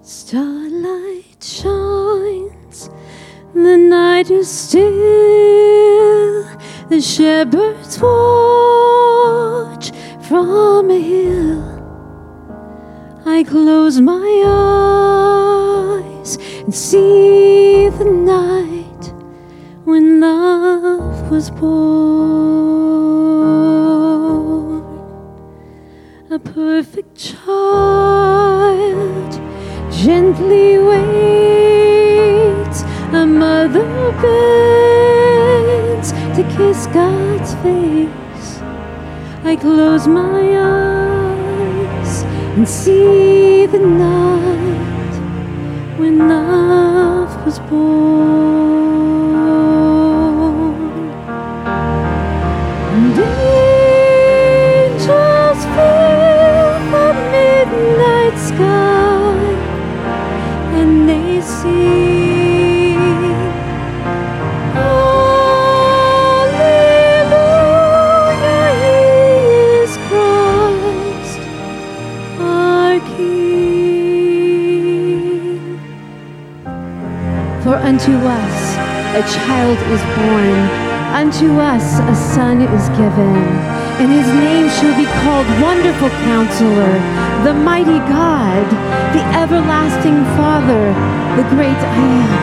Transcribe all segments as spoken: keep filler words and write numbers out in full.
Starlight shines, the night is still, the shepherds watch from a hill. I close my eyes and see the night when love was born. A perfect child gently waits, a mother bends to kiss God's face. I close my eyes and see the night when love was born. And angels fill the midnight sky, and they sing, Hallelujah, He is Christ, our King. For unto us a child is born, unto us a son is given, and his name shall be called Wonderful Counselor, the Mighty God, the Everlasting Father, the Great I Am.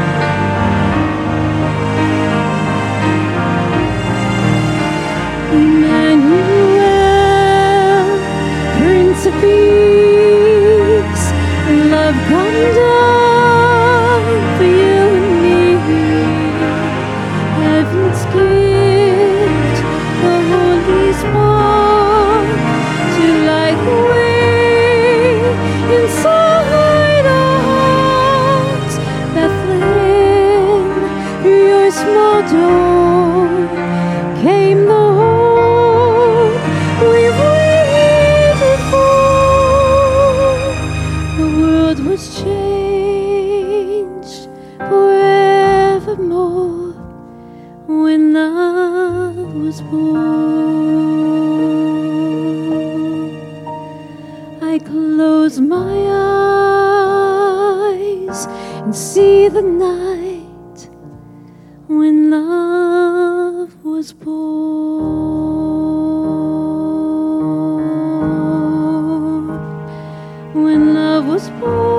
Emmanuel, Prince of Peace, love come down for you and me. Heaven's gift, the Holy Spark, to light the way inside our hearts. Bethlehem, through your small door came the hope we've waited for. The world was changed forevermore when love was born. I close my eyes and see the night when love was born. When love was born.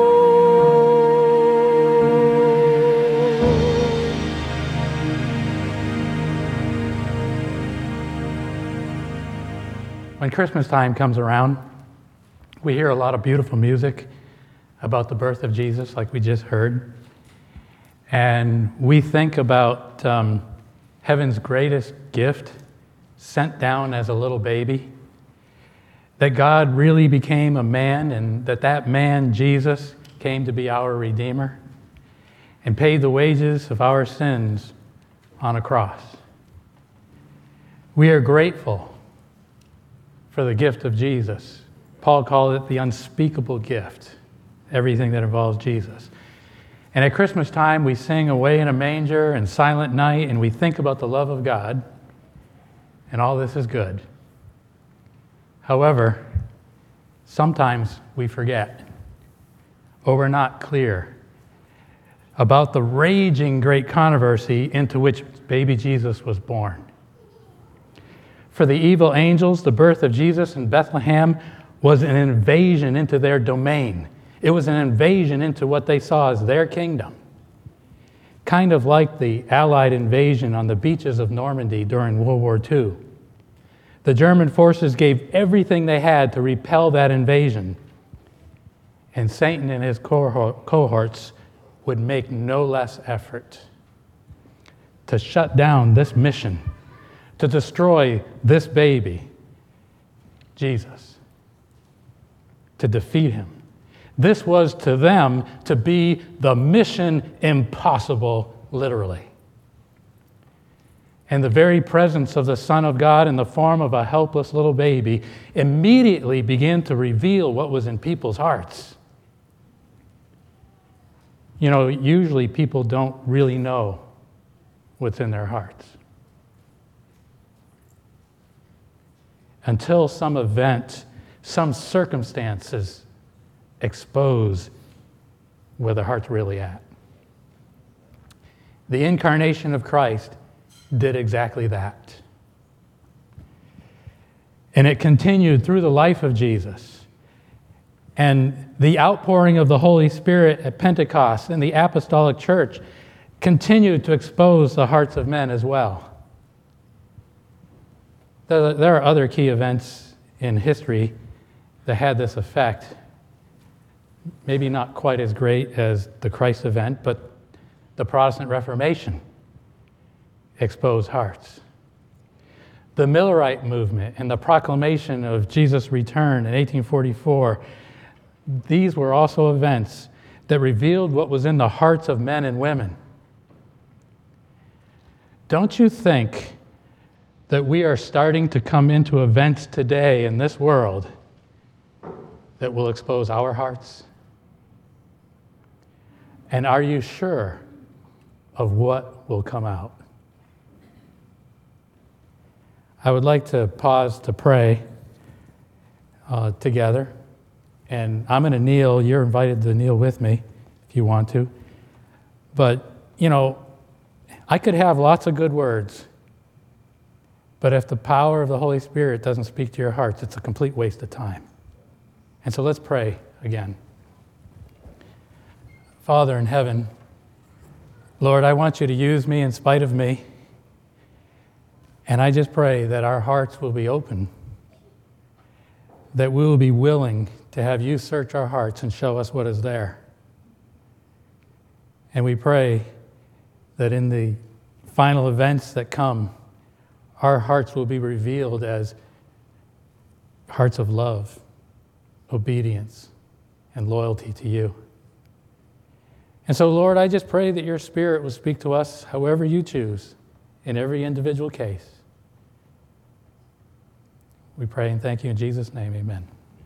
When Christmas time comes around, we hear a lot of beautiful music about the birth of Jesus, like we just heard. And we think about um, heaven's greatest gift sent down as a little baby, that God really became a man, and that that man, Jesus, came to be our Redeemer and paid the wages of our sins on a cross. We are grateful for the gift of Jesus. Paul called it the unspeakable gift, everything that involves Jesus. And at Christmas time, we sing Away in a Manger and Silent Night, and we think about the love of God, and all this is good. However, sometimes we forget, or we're not clear about the raging great controversy into which baby Jesus was born. For the evil angels, the birth of Jesus in Bethlehem was an invasion into their domain. It was an invasion into what they saw as their kingdom. Kind of like the Allied invasion on the beaches of Normandy during World War Two. The German forces gave everything they had to repel that invasion. And Satan and his cohorts would make no less effort to shut down this mission, to destroy this baby, Jesus, to defeat him. This was to them to be the mission impossible, literally. And the very presence of the Son of God in the form of a helpless little baby immediately began to reveal what was in people's hearts. You know, usually people don't really know what's in their hearts until some event, some circumstances expose where the heart's really at. The incarnation of Christ did exactly that. And it continued through the life of Jesus. And the outpouring of the Holy Spirit at Pentecost and the apostolic church continued to expose the hearts of men as well. There are other key events in history that had this effect. Maybe not quite as great as the Christ event, but the Protestant Reformation exposed hearts. The Millerite movement and the proclamation of Jesus' return in eighteen forty-four, these were also events that revealed what was in the hearts of men and women. Don't you think that we are starting to come into events today in this world that will expose our hearts? And are you sure of what will come out? I would like to pause to pray uh, together. And I'm going to kneel. You're invited to kneel with me if you want to. But, you know, I could have lots of good words, but if the power of the Holy Spirit doesn't speak to your hearts, it's a complete waste of time. And so let's pray again. Father in heaven, Lord, I want you to use me in spite of me. And I just pray that our hearts will be open, that we will be willing to have you search our hearts and show us what is there. And we pray that in the final events that come, our hearts will be revealed as hearts of love, obedience, and loyalty to you. And so, Lord, I just pray that your Spirit will speak to us however you choose in every individual case. We pray and thank you in Jesus' name, amen.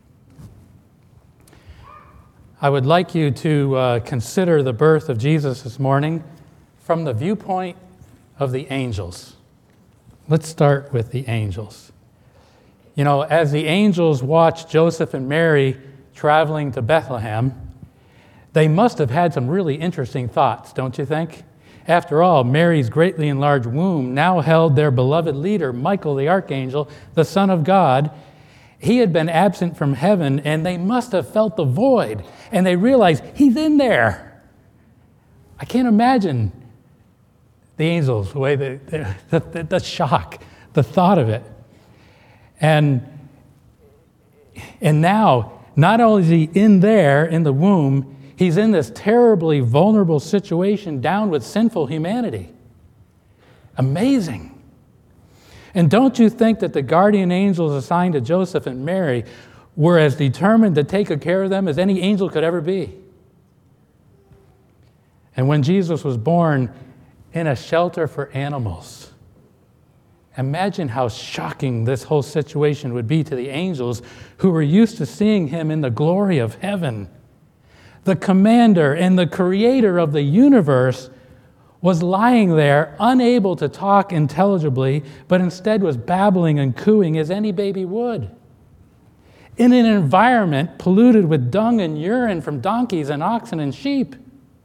I would like you to uh, consider the birth of Jesus this morning from the viewpoint of the angels. Let's start with the angels. You know, as the angels watched Joseph and Mary traveling to Bethlehem, they must have had some really interesting thoughts, don't you think? After all, Mary's greatly enlarged womb now held their beloved leader, Michael the archangel, the Son of God. He had been absent from heaven, and they must have felt the void, and they realized he's in there. I can't imagine the angels, the way they, the, the, the shock, the thought of it. And, and now, not only is he in there, in the womb, he's in this terribly vulnerable situation down with sinful humanity. Amazing. And don't you think that the guardian angels assigned to Joseph and Mary were as determined to take care of them as any angel could ever be? And when Jesus was born in a shelter for animals, imagine how shocking this whole situation would be to the angels who were used to seeing him in the glory of heaven. The commander and the creator of the universe was lying there, unable to talk intelligibly, but instead was babbling and cooing as any baby would. In an environment polluted with dung and urine from donkeys and oxen and sheep.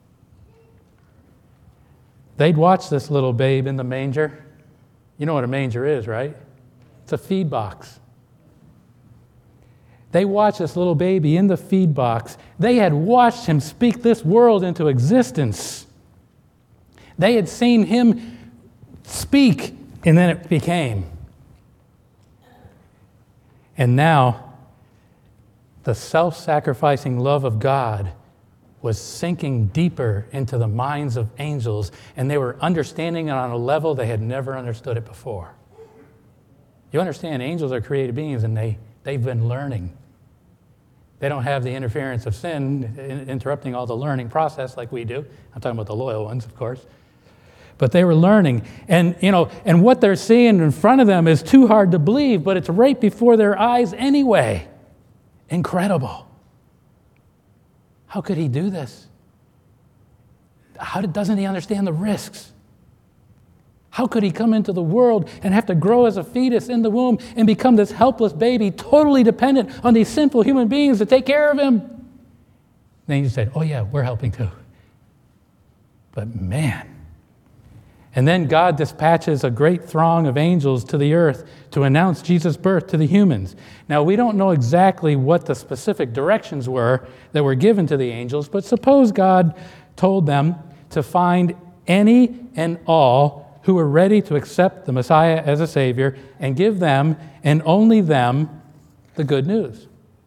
They'd watch this little babe in the manger. You know what a manger is, right? It's a feed box. They watched this little baby in the feed box. They had watched him speak this world into existence. They had seen him speak, and then it became. And now, the self-sacrificing love of God was sinking deeper into the minds of angels, and they were understanding it on a level they had never understood it before. You understand, angels are created beings, and they, they've been learning. They don't have the interference of sin interrupting all the learning process like we do. I'm talking about the loyal ones, of course. But they were learning. And, you know, and what they're seeing in front of them is too hard to believe, but it's right before their eyes anyway. Incredible. How could he do this? How did, doesn't he understand the risks? How could he come into the world and have to grow as a fetus in the womb and become this helpless baby, totally dependent on these sinful human beings to take care of him? The angel said, oh yeah, we're helping too. But man. And then God dispatches a great throng of angels to the earth to announce Jesus' birth to the humans. Now, we don't know exactly what the specific directions were that were given to the angels, but suppose God told them to find any and all who were ready to accept the Messiah as a Savior and give them, and only them, the good news.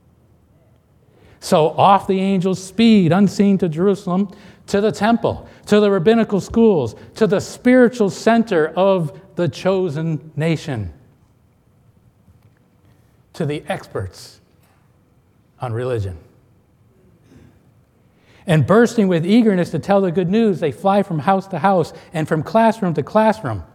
So off the angels speed, unseen, to Jerusalem, to the temple, to the rabbinical schools, to the spiritual center of the chosen nation, to the experts on religion. And bursting with eagerness to tell the good news, they fly from house to house and from classroom to classroom.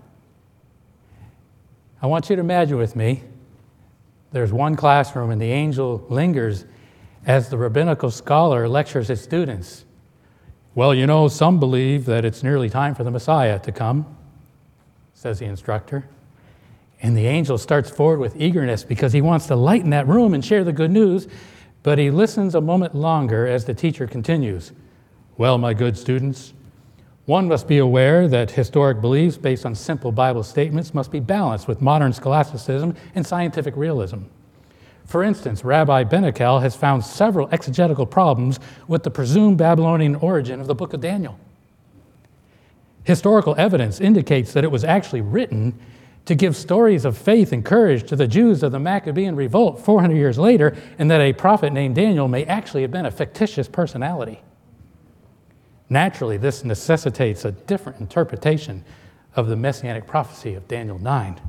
I want you to imagine with me, there's one classroom and the angel lingers as the rabbinical scholar lectures his students. Well, you know, some believe that it's nearly time for the Messiah to come, says the instructor. And the angel starts forward with eagerness because he wants to lighten that room and share the good news, but he listens a moment longer as the teacher continues. Well, my good students, one must be aware that historic beliefs based on simple Bible statements must be balanced with modern scholasticism and scientific realism. For instance, Rabbi Benekel has found several exegetical problems with the presumed Babylonian origin of the book of Daniel. Historical evidence indicates that it was actually written to give stories of faith and courage to the Jews of the Maccabean revolt four hundred years later, and that a prophet named Daniel may actually have been a fictitious personality. Naturally, this necessitates a different interpretation of the messianic prophecy of Daniel nine.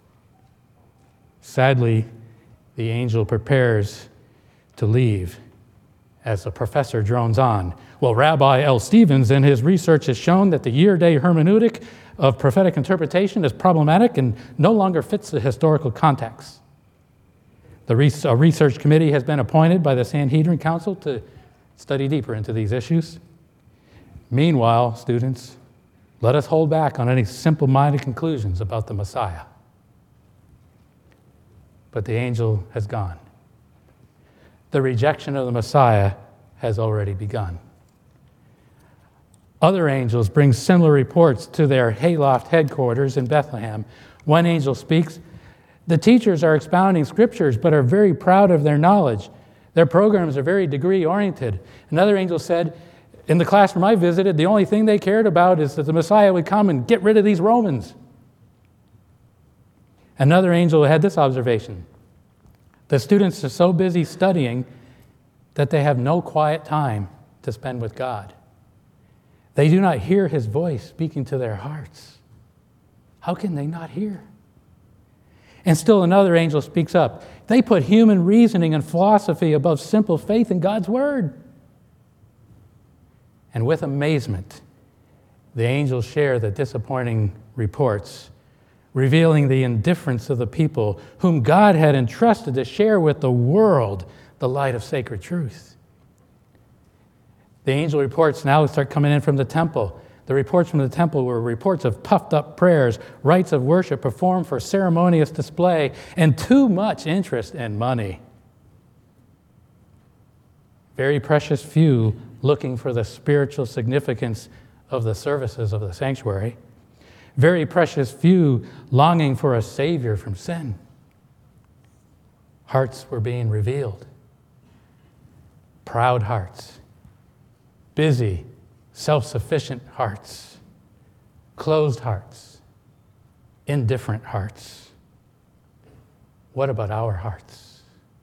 Sadly, the angel prepares to leave as the professor drones on. Well, Rabbi L. Stevens in his research has shown that the year-day hermeneutic of prophetic interpretation is problematic and no longer fits the historical context. The re- a research committee has been appointed by the Sanhedrin Council to study deeper into these issues. Meanwhile, students, let us hold back on any simple-minded conclusions about the Messiah. But the angel has gone. The rejection of the Messiah has already begun. Other angels bring similar reports to their hayloft headquarters in Bethlehem. One angel speaks, the teachers are expounding scriptures but are very proud of their knowledge. Their programs are very degree-oriented. Another angel said, in the classroom I visited, the only thing they cared about is that the Messiah would come and get rid of these Romans. Another angel had this observation. The students are so busy studying that they have no quiet time to spend with God. They do not hear his voice speaking to their hearts. How can they not hear? And still another angel speaks up. They put human reasoning and philosophy above simple faith in God's word. And with amazement, the angels share the disappointing reports, revealing the indifference of the people whom God had entrusted to share with the world the light of sacred truth. The angel reports now start coming in from the temple. The reports from the temple were reports of puffed up prayers, rites of worship performed for ceremonious display, and too much interest in money. Very precious few looking for the spiritual significance of the services of the sanctuary. Very precious few longing for a Savior from sin. Hearts were being revealed. Proud hearts. Busy, self-sufficient hearts. Closed hearts. Indifferent hearts. What about our hearts?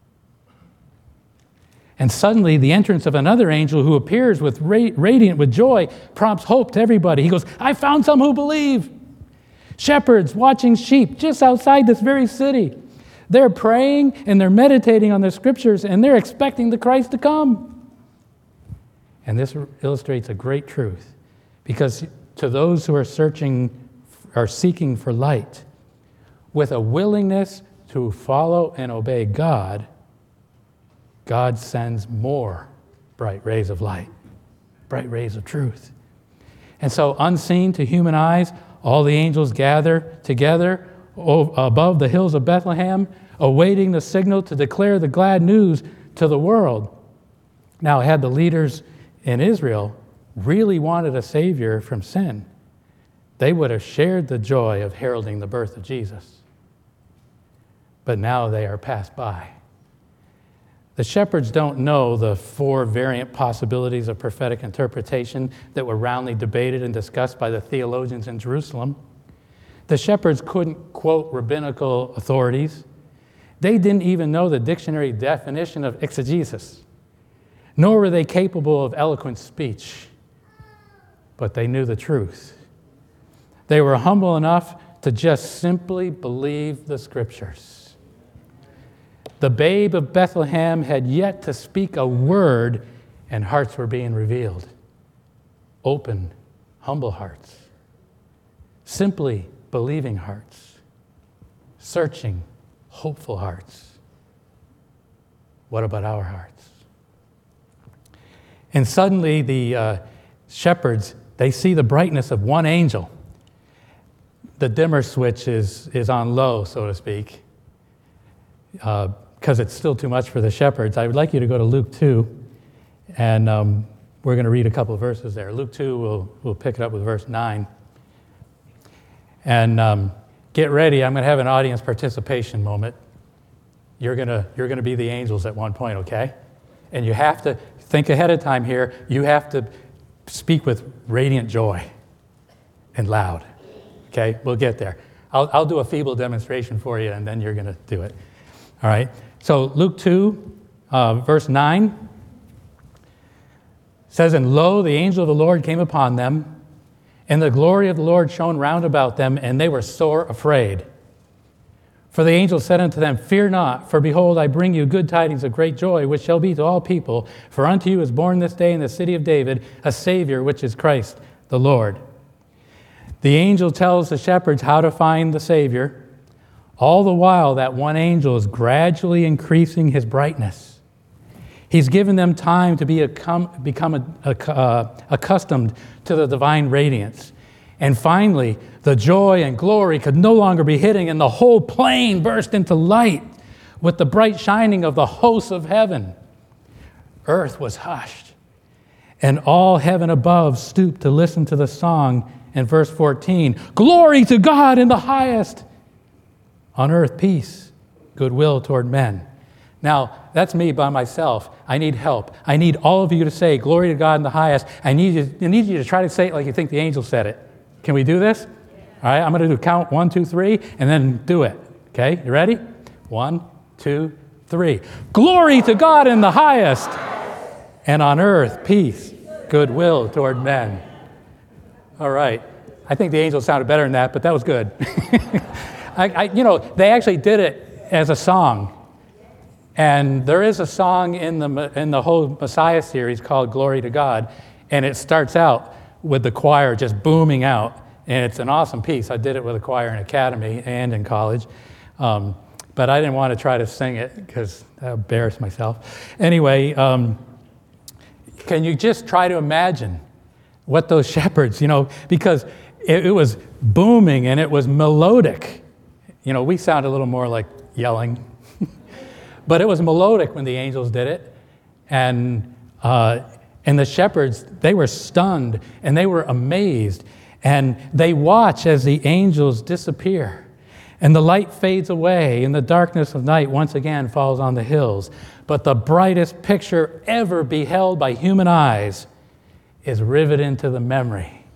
And suddenly, the entrance of another angel who appears with ra- radiant with joy prompts hope to everybody. He goes, I found some who believe. Shepherds watching sheep just outside this very city. They're praying and they're meditating on the scriptures and they're expecting the Christ to come. And this illustrates a great truth, because to those who are searching, are seeking for light, with a willingness to follow and obey God, God sends more bright rays of light, bright rays of truth. And so, unseen to human eyes, all the angels gather together above the hills of Bethlehem, awaiting the signal to declare the glad news to the world. Now, had the leaders in Israel really wanted a Savior from sin, they would have shared the joy of heralding the birth of Jesus. But now they are passed by. The shepherds don't know the four variant possibilities of prophetic interpretation that were roundly debated and discussed by the theologians in Jerusalem. The shepherds couldn't quote rabbinical authorities. They didn't even know the dictionary definition of exegesis, nor were they capable of eloquent speech. But they knew the truth. They were humble enough to just simply believe the Scriptures. The babe of Bethlehem had yet to speak a word, and hearts were being revealed. Open, humble hearts. Simply believing hearts. Searching, hopeful hearts. What about our hearts? And suddenly the uh, shepherds, they see the brightness of one angel. The dimmer switch is, is on low, so to speak, because uh, it's still too much for the shepherds. I would like you to go to Luke two, and um, we're going to read a couple of verses there. Luke two, we'll, we'll pick it up with verse nine. And um, get ready, I'm going to have an audience participation moment. You're going to, you're going to be the angels at one point, okay? And you have to think ahead of time here. You have to speak with radiant joy and loud. Okay, we'll get there. I'll, I'll do a feeble demonstration for you, and then you're going to do it. All right? So Luke two, uh, verse nine says, "And lo, the angel of the Lord came upon them, and the glory of the Lord shone round about them, and they were sore afraid. For the angel said unto them, Fear not, for behold, I bring you good tidings of great joy, which shall be to all people. For unto you is born this day in the city of David a Savior, which is Christ the Lord." The angel tells the shepherds how to find the Savior. All the while, that one angel is gradually increasing his brightness. He's given them time to be a, become a, a, uh, accustomed to the divine radiance. And finally, the joy and glory could no longer be hidden, and the whole plain burst into light with the bright shining of the hosts of heaven. Earth was hushed, and all heaven above stooped to listen to the song in verse fourteen. "Glory to God in the highest, on earth peace, goodwill toward men." Now, that's me by myself. I need help. I need all of you to say, "Glory to God in the highest." I need you, I need you to try to say it like you think the angel said it. Can we do this? All right, I'm going to do count one, two, three, and then do it. Okay, you ready? One, two, three. "Glory to God in the highest, and on earth peace, goodwill toward men." All right. I think the angel sounded better than that, but that was good. I, I, you know, they actually did it as a song. And there is a song in the in the whole Messiah series called "Glory to God," and it starts out with the choir just booming out, and it's an awesome piece. I did it with a choir in academy and in college, um, but I didn't want to try to sing it because I embarrassed myself. Anyway, um, can you just try to imagine what those shepherds, you know, because it, it was booming and it was melodic. You know, we sound a little more like yelling. But it was melodic when the angels did it. And uh, and the shepherds, they were stunned and they were amazed. And they watch as the angels disappear. And the light fades away and the darkness of night once again falls on the hills. But the brightest picture ever beheld by human eyes is riveted into the memory.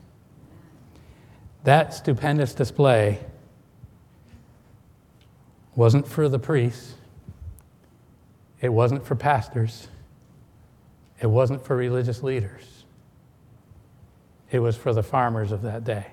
That stupendous display wasn't for the priests. It wasn't for pastors. It wasn't for religious leaders. It was for the farmers of that day.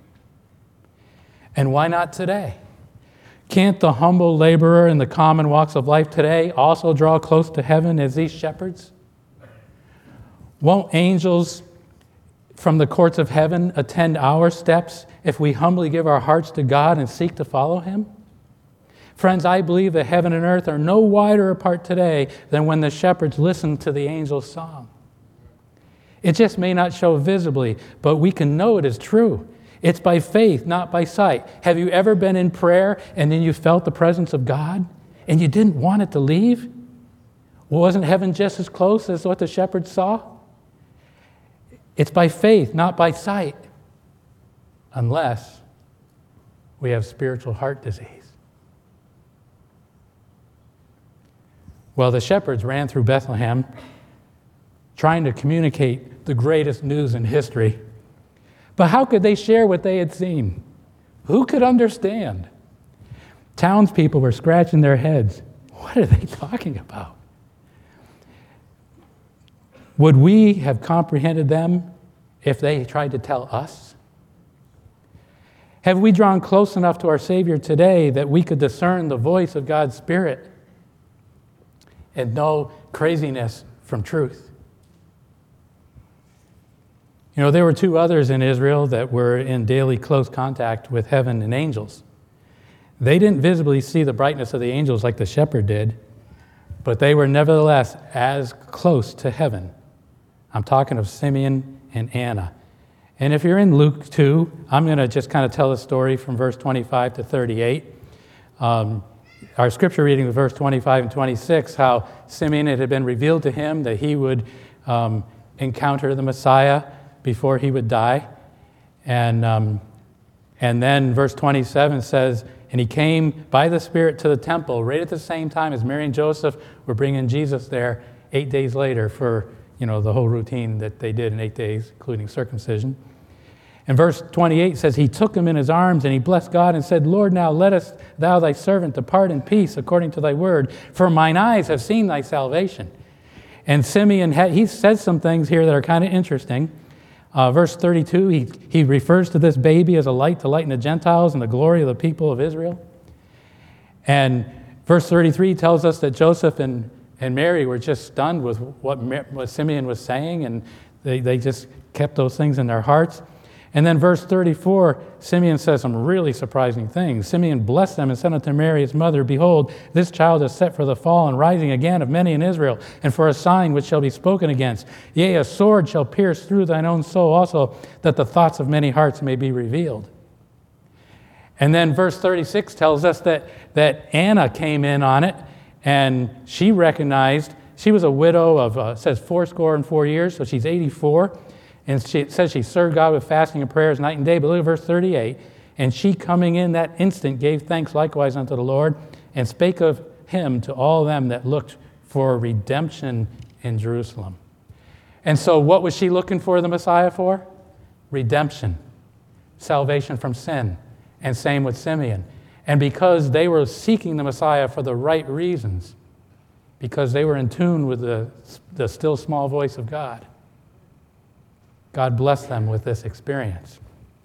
And why not today? Can't the humble laborer in the common walks of life today also draw close to heaven as these shepherds? Won't angels from the courts of heaven attend our steps if we humbly give our hearts to God and seek to follow Him? Friends, I believe that heaven and earth are no wider apart today than when the shepherds listened to the angel's song. It just may not show visibly, but we can know it is true. It's by faith, not by sight. Have you ever been in prayer and then you felt the presence of God and you didn't want it to leave? Wasn't heaven just as close as what the shepherds saw? It's by faith, not by sight, unless we have spiritual heart disease. Well, the shepherds ran through Bethlehem trying to communicate the greatest news in history. But how could they share what they had seen? Who could understand? Townspeople were scratching their heads. What are they talking about? Would we have comprehended them if they tried to tell us? Have we drawn close enough to our Savior today that we could discern the voice of God's Spirit and know craziness from truth? You know, there were two others in Israel that were in daily close contact with heaven and angels. They didn't visibly see the brightness of the angels like the shepherd did, but they were nevertheless as close to heaven. I'm talking of Simeon and Anna. And if you're in Luke two, I'm going to just kind of tell the story from verse twenty-five to thirty-eight. Um, our scripture reading was verse twenty-five and twenty-six, how Simeon, it had been revealed to him that he would um, encounter the Messiah before he would die. And, um, and then verse twenty-seven says, and he came by the Spirit to the temple right at the same time as Mary and Joseph were bringing Jesus there eight days later for, you know, the whole routine that they did in eight days, including circumcision. And verse twenty-eight says, he took him in his arms and he blessed God and said, Lord, now lettest thou thy servant depart in peace according to thy word, for mine eyes have seen thy salvation. And Simeon, had, he says some things here that are kind of interesting. Uh, verse thirty-two, he, he refers to this baby as a light to lighten the Gentiles and the glory of the people of Israel. And verse thirty-three tells us that Joseph and, and Mary were just stunned with what, what Simeon was saying, and they, they just kept those things in their hearts. And then verse thirty-four, Simeon says some really surprising things. Simeon blessed them and said unto Mary his mother, behold, this child is set for the fall and rising again of many in Israel, and for a sign which shall be spoken against. Yea, a sword shall pierce through thine own soul also, that the thoughts of many hearts may be revealed. And then verse thirty-six tells us that, that Anna came in on it, and she recognized, she was a widow of, uh, it says fourscore and four years, so she's eighty-four. And she, it says she served God with fasting and prayers night and day. But look at verse thirty-eight. And she coming in that instant gave thanks likewise unto the Lord, and spake of him to all them that looked for redemption in Jerusalem. And so what was she looking for the Messiah for? Redemption. Salvation from sin. And same with Simeon. And because they were seeking the Messiah for the right reasons, because they were in tune with the, the still small voice of God, God blessed them with this experience.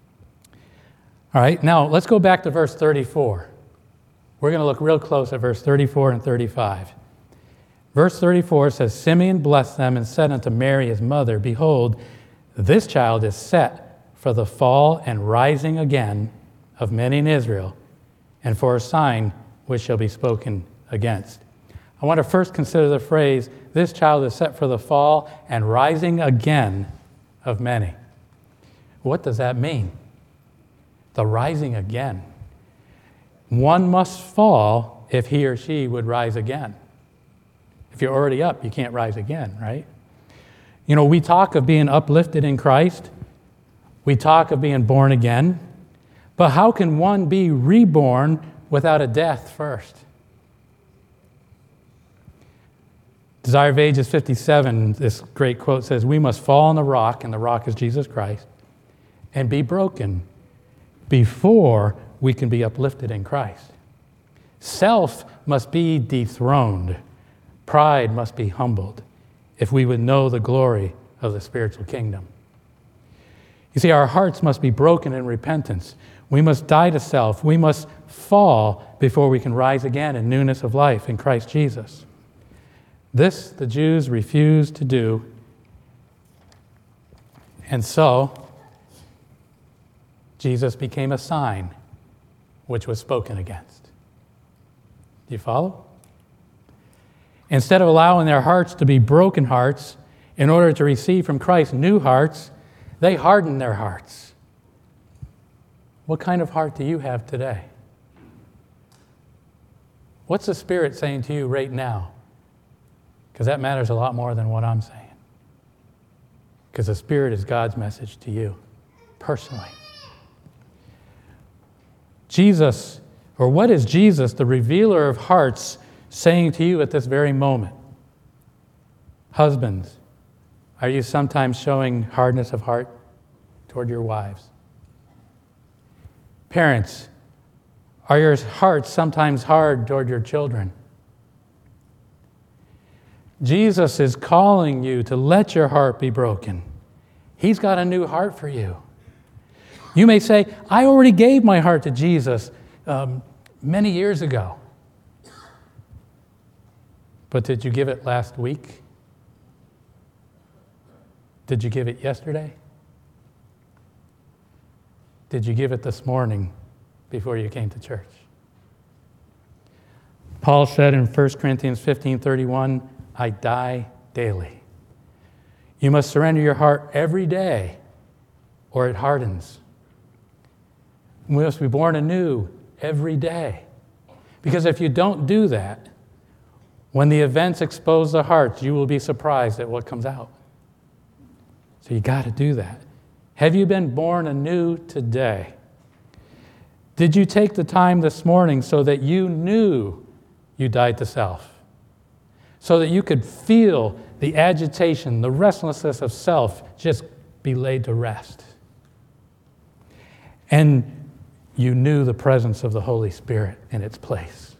All right, now let's go back to verse thirty-four. We're going to look real close at verse thirty-four and thirty-five. Verse thirty-four says, Simeon blessed them and said unto Mary his mother, behold, this child is set for the fall and rising again of many in Israel, and for a sign which shall be spoken against. I want to first consider the phrase, this child is set for the fall and rising again of many. What does that mean? The rising again. One must fall if he or she would rise again. If you're already up, you can't rise again, right? You know, we talk of being uplifted in Christ. We talk of being born again. But how can one be reborn without a death first? Desire of Ages fifty-seven, this great quote says, we must fall on the rock, and the rock is Jesus Christ, and be broken before we can be uplifted in Christ. Self must be dethroned. Pride must be humbled if we would know the glory of the spiritual kingdom. You see, our hearts must be broken in repentance. We must die to self. We must fall before we can rise again in newness of life in Christ Jesus. This the Jews refused to do, and so Jesus became a sign which was spoken against. Do you follow? Instead of allowing their hearts to be broken hearts in order to receive from Christ new hearts, they hardened their hearts. What kind of heart do you have today? What's the Spirit saying to you right now? Because that matters a lot more than what I'm saying. Because the Spirit is God's message to you, personally. Jesus, or what is Jesus, the revealer of hearts, saying to you at this very moment? Husbands, are you sometimes showing hardness of heart toward your wives? Parents, are your hearts sometimes hard toward your children? Jesus is calling you to let your heart be broken. He's got a new heart for you. You may say, I already gave my heart to Jesus um, many years ago. But did you give it last week? Did you give it yesterday? Did you give it this morning before you came to church? Paul said in First Corinthians fifteen thirty-one, I die daily. You must surrender your heart every day, or it hardens. We must be born anew every day. Because if you don't do that, when the events expose the hearts, you will be surprised at what comes out. So you got to do that. Have you been born anew today? Did you take the time this morning so that you knew you died to self? So that you could feel the agitation, the restlessness of self just be laid to rest. And you knew the presence of the Holy Spirit in its place.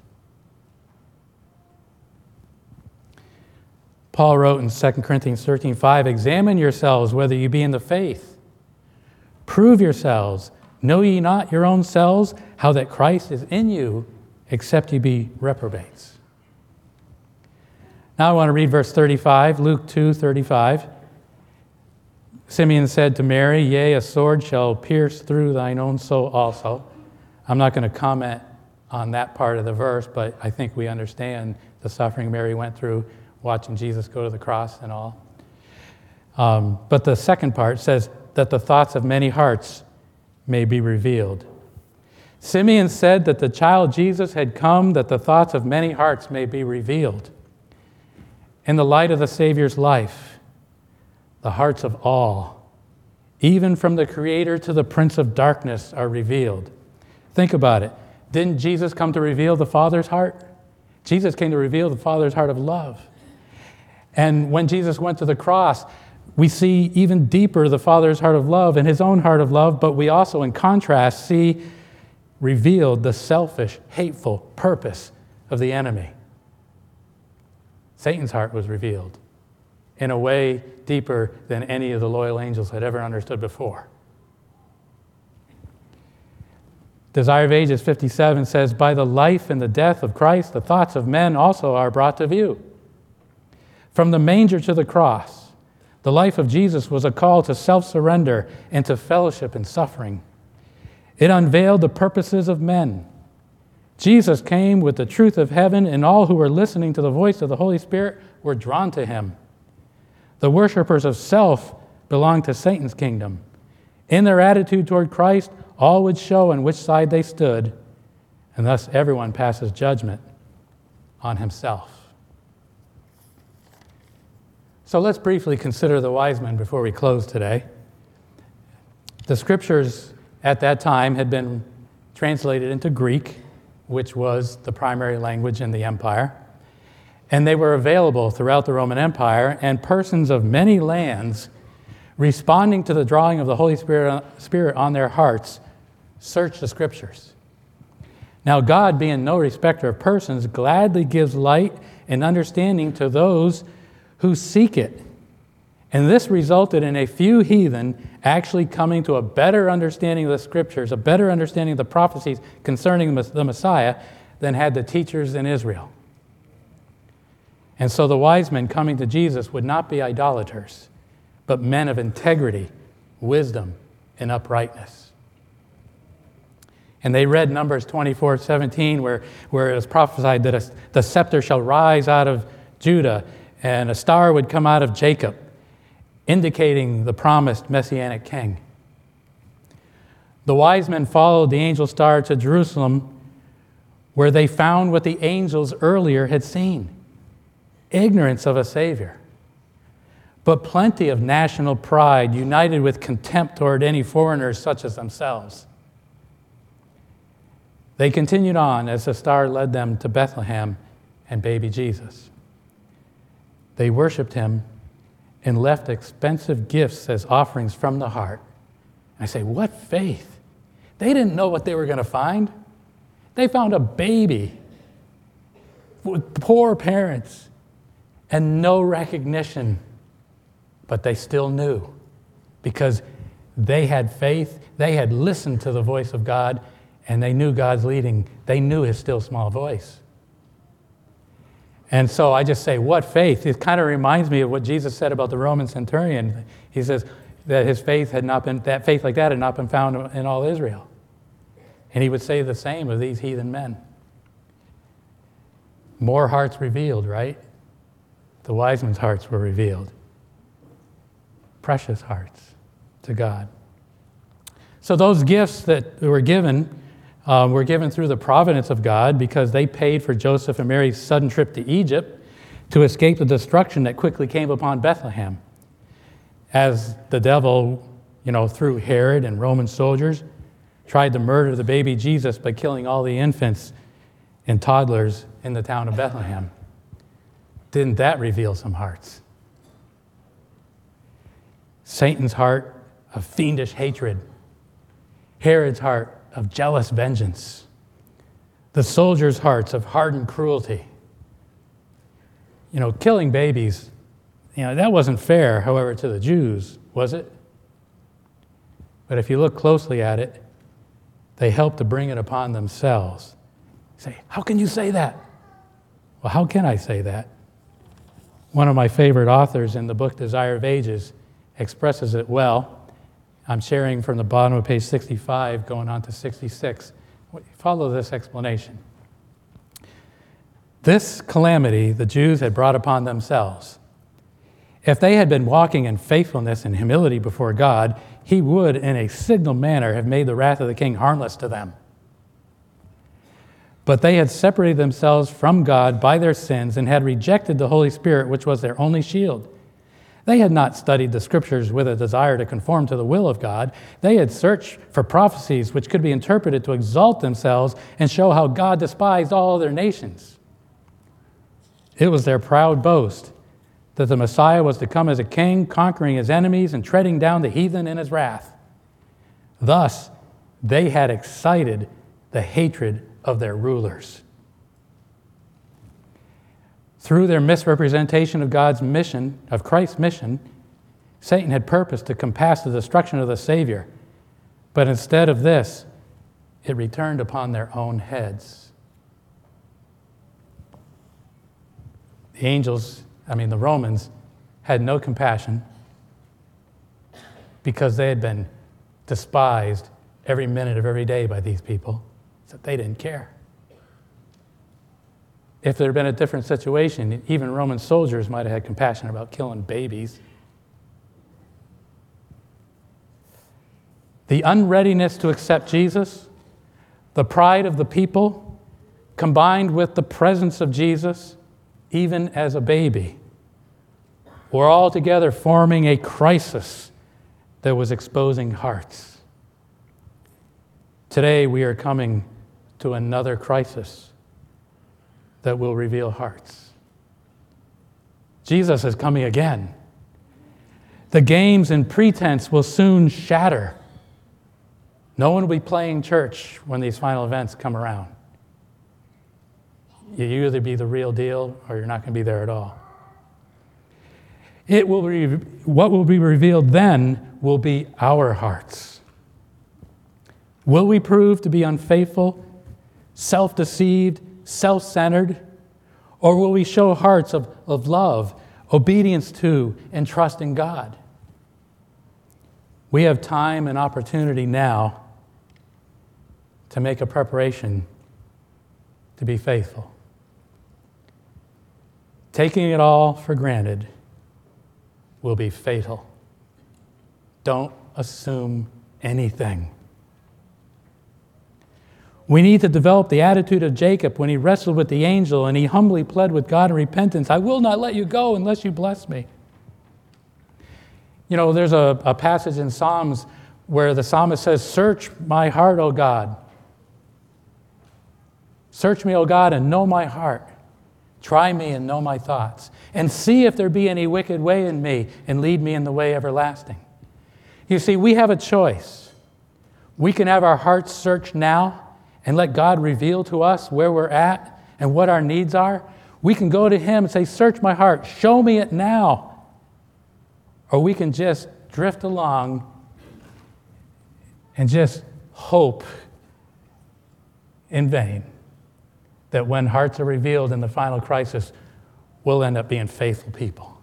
Paul wrote in Second Corinthians thirteen five, examine yourselves whether you be in the faith. Prove yourselves. Know ye not your own selves how that Christ is in you, except ye be reprobates. Now I want to read verse thirty-five, Luke two thirty-five. Simeon said to Mary, yea, a sword shall pierce through thine own soul also. I'm not going to comment on that part of the verse, but I think we understand the suffering Mary went through watching Jesus go to the cross and all. Um, but the second part says that the thoughts of many hearts may be revealed. Simeon said that the child Jesus had come that the thoughts of many hearts may be revealed. In the light of the Savior's life, the hearts of all, even from the Creator to the Prince of Darkness, are revealed. Think about it. Didn't Jesus come to reveal the Father's heart? Jesus came to reveal the Father's heart of love. And when Jesus went to the cross, we see even deeper the Father's heart of love and his own heart of love, but we also, in contrast, see revealed the selfish, hateful purpose of the enemy. Satan's heart was revealed in a way deeper than any of the loyal angels had ever understood before. Desire of Ages fifty-seven says, by the life and the death of Christ, the thoughts of men also are brought to view. From the manger to the cross, the life of Jesus was a call to self-surrender and to fellowship in suffering. It unveiled the purposes of men. Jesus came with the truth of heaven, and all who were listening to the voice of the Holy Spirit were drawn to him. The worshipers of self belonged to Satan's kingdom. In their attitude toward Christ, all would show on which side they stood, and thus everyone passes judgment on himself. So let's briefly consider the wise men before we close today. The scriptures at that time had been translated into Greek, which was the primary language in the empire. And they were available throughout the Roman Empire, and persons of many lands, responding to the drawing of the Holy Spirit, Spirit on their hearts, searched the scriptures. Now God, being no respecter of persons, gladly gives light and understanding to those who seek it. And this resulted in a few heathen actually coming to a better understanding of the scriptures, a better understanding of the prophecies concerning the Messiah than had the teachers in Israel. And so the wise men coming to Jesus would not be idolaters, but men of integrity, wisdom, and uprightness. And they read Numbers twenty-four seventeen, where, where it was prophesied that a, the scepter shall rise out of Judah, and a star would come out of Jacob, indicating the promised Messianic king. The wise men followed the angel star to Jerusalem, where they found what the angels earlier had seen. ignorance of a Savior, but plenty of national pride united with contempt toward any foreigners such as themselves. They continued on as the star led them to Bethlehem and baby Jesus. They worshiped him and left expensive gifts as offerings from the heart. I say, what faith? They didn't know what they were going to find. They found a baby with poor parents and no recognition, but they still knew because they had faith. They had listened to the voice of God, and they knew God's leading. They knew his still small voice. And so I just say, what faith? It kind of reminds me of what Jesus said about the Roman centurion. He says that his faith had not been, that faith like that had not been found in all Israel. And he would say the same of these heathen men. More hearts revealed, right? The wise men's hearts were revealed. Precious hearts to God. So those gifts that were given um, were given through the providence of God because they paid for Joseph and Mary's sudden trip to Egypt to escape the destruction that quickly came upon Bethlehem. As the devil, you know, through Herod and Roman soldiers, tried to murder the baby Jesus by killing all the infants and toddlers in the town of Bethlehem. Didn't that reveal some hearts? Satan's heart of fiendish hatred. Herod's heart of jealous vengeance. The soldiers' hearts of hardened cruelty. You know, killing babies, you know, that wasn't fair, however, to the Jews, was it? But if you look closely at it, they helped to bring it upon themselves. You say, how can you say that? Well, how can I say that? One of my favorite authors in the book Desire of Ages expresses it well. I'm sharing from the bottom of page sixty-five going on to sixty-six. Follow this explanation. This calamity the Jews had brought upon themselves. If they had been walking in faithfulness and humility before God, he would, in a signal manner, have made the wrath of the king harmless to them. But they had separated themselves from God by their sins and had rejected the Holy Spirit, which was their only shield. They had not studied the Scriptures with a desire to conform to the will of God. They had searched for prophecies which could be interpreted to exalt themselves and show how God despised all other nations. It was their proud boast that the Messiah was to come as a king, conquering his enemies and treading down the heathen in his wrath. Thus, they had excited the hatred of their rulers. Through their misrepresentation of God's mission, of Christ's mission, Satan had purposed to compass the destruction of the Savior. But instead of this, it returned upon their own heads. The angels, I mean the Romans, had no compassion because they had been despised every minute of every day by these people, so they didn't care. If there had been a different situation, even Roman soldiers might have had compassion about killing babies. The unreadiness to accept Jesus, the pride of the people, combined with the presence of Jesus, even as a baby, were all together forming a crisis that was exposing hearts. Today we are coming to another crisis that will reveal hearts. Jesus is coming again. The games and pretense will soon shatter. No one will be playing church when these final events come around. You either be the real deal or you're not going to be there at all. It will be, what will be revealed then will be our hearts. Will we prove to be unfaithful, self-deceived, self-centered, or will we show hearts of, of love, obedience to, and trust in God? We have time and opportunity now to make a preparation to be faithful. Taking it all for granted will be fatal. Don't assume anything. We need to develop the attitude of Jacob when he wrestled with the angel and he humbly pled with God in repentance, I will not let you go unless you bless me. You know, there's a, a passage in Psalms where the psalmist says, search my heart, O God. Search me, O God, and know my heart. Try me and know my thoughts. And see if there be any wicked way in me, and lead me in the way everlasting. You see, we have a choice. We can have our hearts searched now and let God reveal to us where we're at and what our needs are. We can go to him and say, search my heart, show me it now. Or we can just drift along and just hope in vain that when hearts are revealed in the final crisis, we'll end up being faithful people.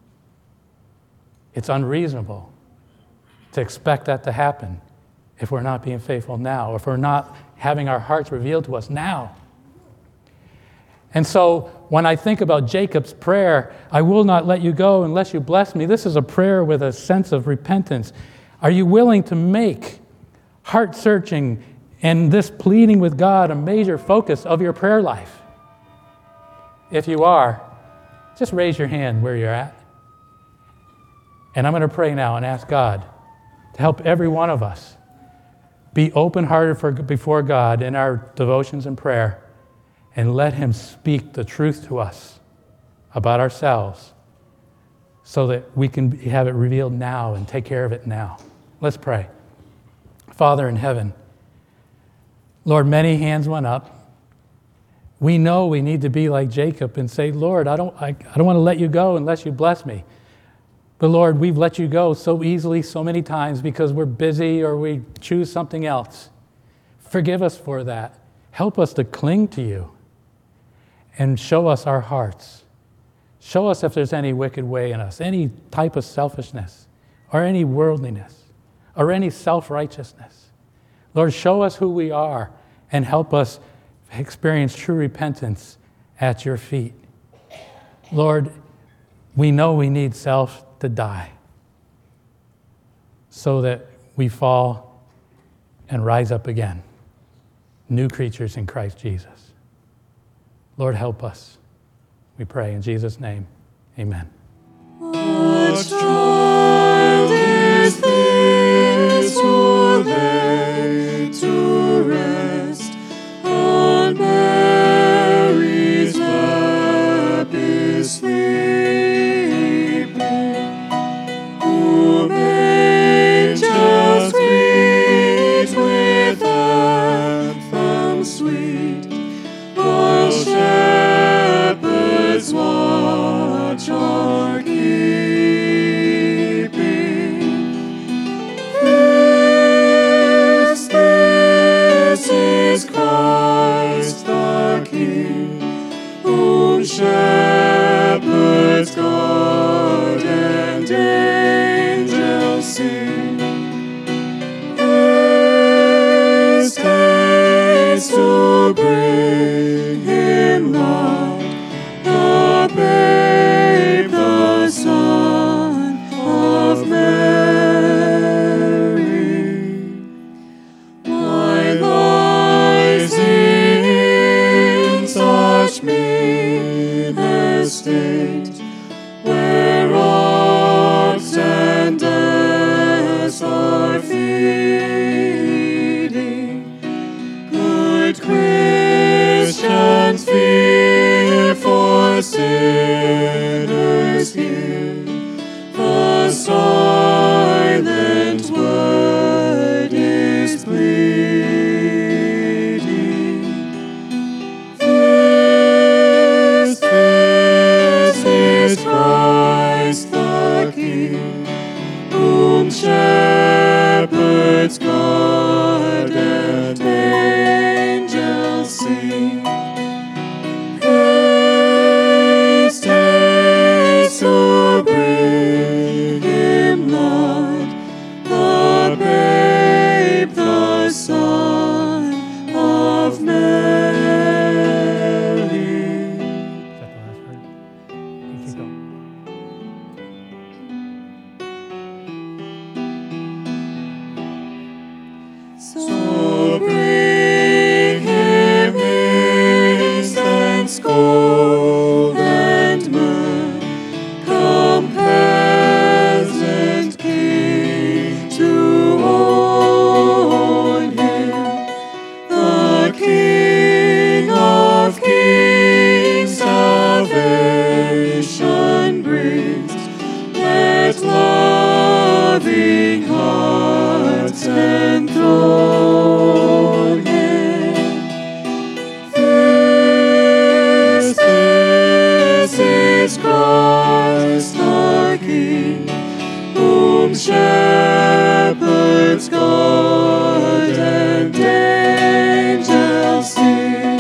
It's unreasonable to expect that to happen if we're not being faithful now, if we're not having our hearts revealed to us now. And so when I think about Jacob's prayer, I will not let you go unless you bless me, this is a prayer with a sense of repentance. Are you willing to make heart-searching and this pleading with God a major focus of your prayer life? If you are, just raise your hand where you're at. And I'm going to pray now and ask God to help every one of us be open-hearted for, before God in our devotions and prayer, and let him speak the truth to us about ourselves so that we can have it revealed now and take care of it now. Let's pray. Father in heaven, Lord, many hands went up. We know we need to be like Jacob and say, Lord, I don't, I, I don't want to let you go unless you bless me. But Lord, we've let you go so easily so many times because we're busy or we choose something else. Forgive us for that. Help us to cling to you and show us our hearts. Show us if there's any wicked way in us, any type of selfishness or any worldliness or any self-righteousness. Lord, show us who we are and help us experience true repentance at your feet. Lord, we know we need self to die so that we fall and rise up again, new creatures in Christ Jesus. Lord, help us. We pray in Jesus' name. Amen. What child is this who lay to rest on Mary's lap is sleeping, whom angels greet with anthems sweet, while shepherds watch our keeping. This, this is Christ the King, whom shepherds guard and angels sing. Haste, haste to bring him light, the babe, the Son of Mary. Why lies he in such mean estate, where ox and ass are feeding? Good Christians, fear for sinners here, the silent word is pleading. This, this precious gold and myrrh, come peasant king to own him, the King of kings, salvation brings. Let loving hearts enthrone him. This, this is Christ our King, whom shepherds guard and angels sing.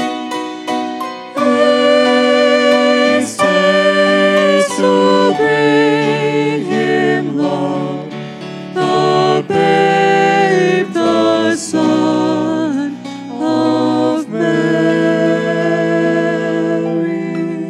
Haste, haste to bring him love, the babe, the Son of Mary.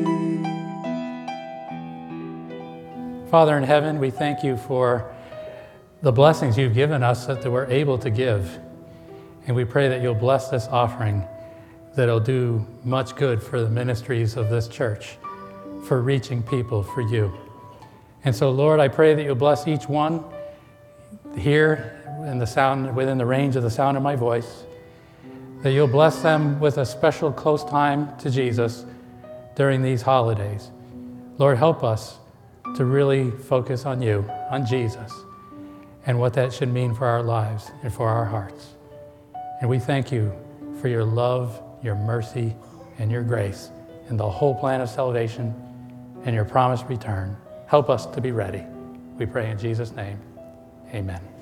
Father in heaven, we thank you for the blessings you've given us that we're able to give. And we pray that you'll bless this offering, that it'll do much good for the ministries of this church, for reaching people for you. And so, Lord, I pray that you'll bless each one here in the sound, within the range of the sound of my voice, that you'll bless them with a special close time to Jesus during these holidays. Lord, help us to really focus on you, on Jesus, and what that should mean for our lives and for our hearts. And we thank you for your love, your mercy, and your grace in the whole plan of salvation and your promised return. Help us to be ready. We pray in Jesus' name. Amen.